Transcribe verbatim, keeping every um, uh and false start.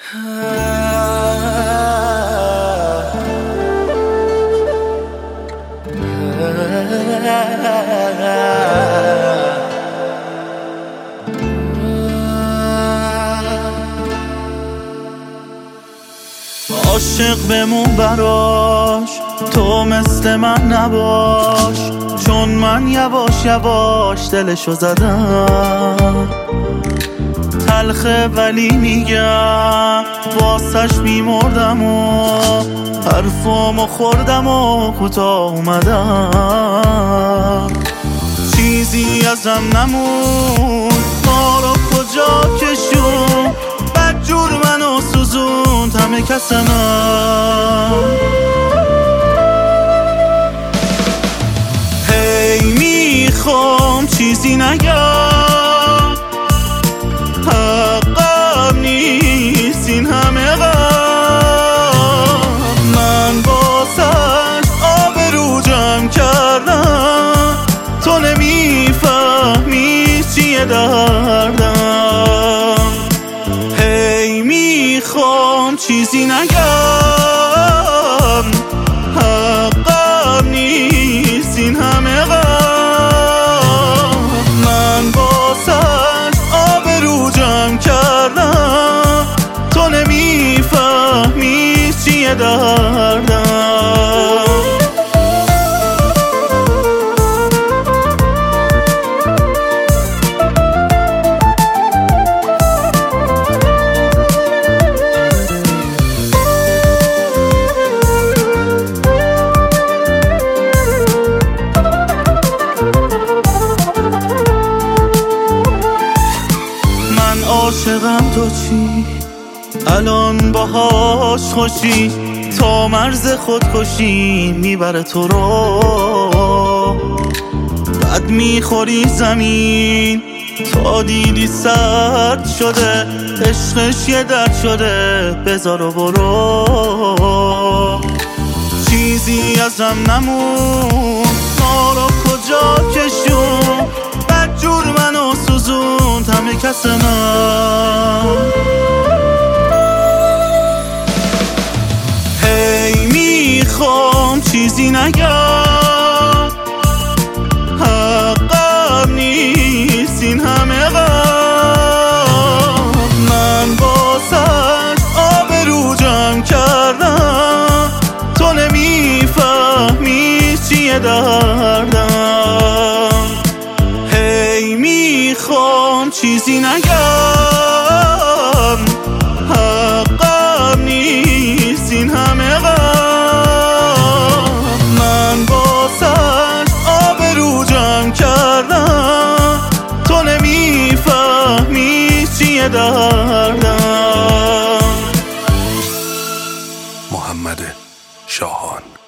عاشق بمون براش، تو مثل من نباش، چون من یواش یواش دلشو زدم. تلخه ولی میگم واسش میمردم و حرفامو خوردم و کوتاه اومدم. چیزی ازم نمون، ما رو کجا کشون، بدجور منو سوزون همه کس من. هی میخوام چیزی نگم، حقم نیست این همه غم. من باسش آبرو جمع کردم، تو نمیفهمی چیه دردم. هی میخوام چیزی نگم، حقم نیست این همه غم. من باسش آبرو جمع کردم، تو نمیفهمی چیه دردم. عاشقم تو چی؟ الان باهاش خوشی؟ تا مرز خودکشی میبره تو رو. بد میخوری زمین تا دیدی سرد شده، عشقش یه درد شده، بذار و برو. چیزی ازم نمون، ما رو کجا کشون، بدجور منو سوزوند همه کس من. هی میخوام چیزی نگم، حقم نیست این همه غم. من باسش آبرو جمع کردم، تو نمیفهمی چیه دردم. هی میخوام چیزی نگم، حقم نیست این همه غم. من باسش آبرو جمع کردم، تو نمیفهمی چیه دردم. محمد شاهان.